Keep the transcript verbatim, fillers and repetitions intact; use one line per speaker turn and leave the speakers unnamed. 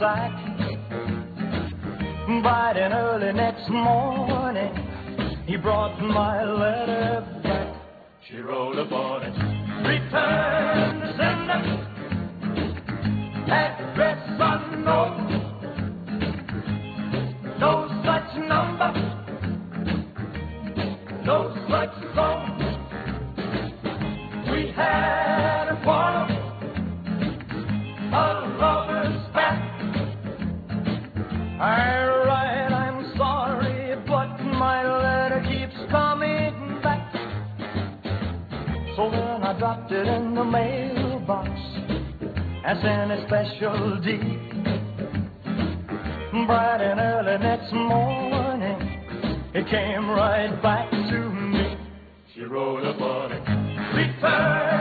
back. Bright and early next morning, he brought my letter back. She wrote upon it, return to sender, address unknown, no such number, no such phone. We had a quarrel, a lover's spat. I write, I'm sorry, but my letter keeps coming back. So then I dropped it in the mailbox and sent a special deed. Bright and early next morning, it came right back to me. She wrote upon it, return